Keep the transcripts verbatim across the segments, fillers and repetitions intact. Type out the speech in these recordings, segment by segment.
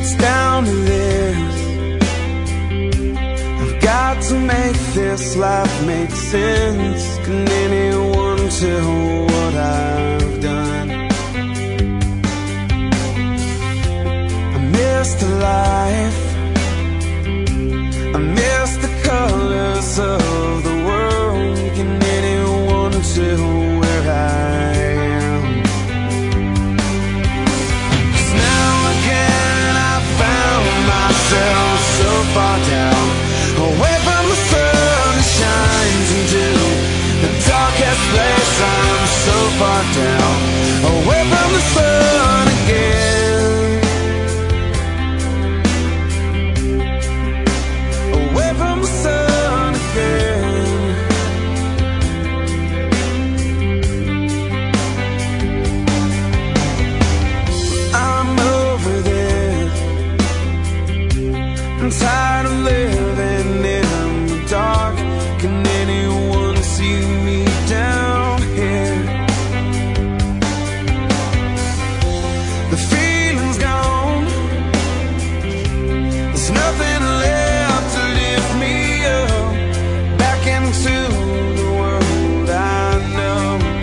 It's down to this. I've got to make this life make sense. Can anyone tell what I've done? I miss the life, I miss the colors of the world. Can anyone tell where I am? 'Cause now again I found myself so far down, away from the sun that shines into the darkest place. I'm so far down, away from the sun again, away from the sun again. I'm over this. I'm tired of living in the dark. Can anyone see me down here? The feeling's gone, there's nothing left to lift me up back into the world I know.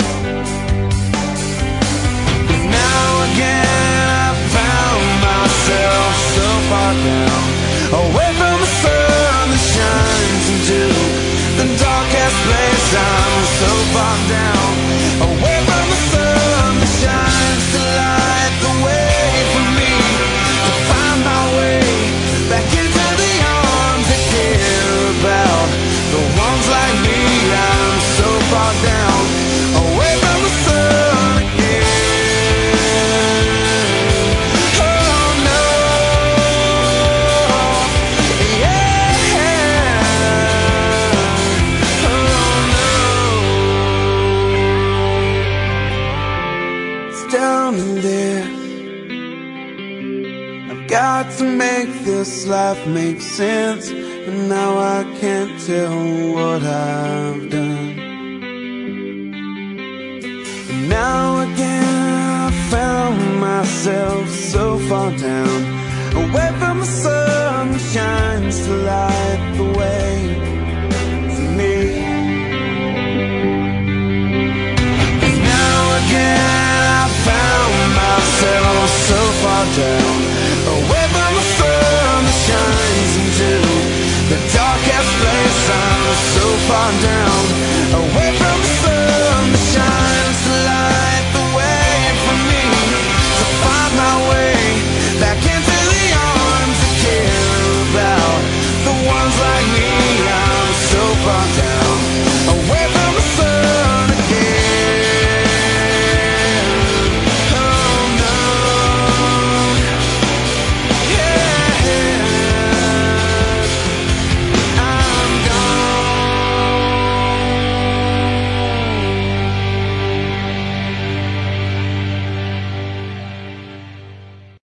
But now again I found myself so far down, away from the sun that shines into the darkest place. I'm so far down, away from the sun that shines to light the way for me to find my way back into the arms that care about the ones like me. I'm so far down, away from the sun again. Oh no, yeah, oh no. It's down to this. I've got to make this life make sense, but now I can't tell what I've done. And now again I found myself so far down, away from the sun that shines to light the way for me. And now again I found myself so far down, away from the sun that shines into the darkest place. I'm so far down, away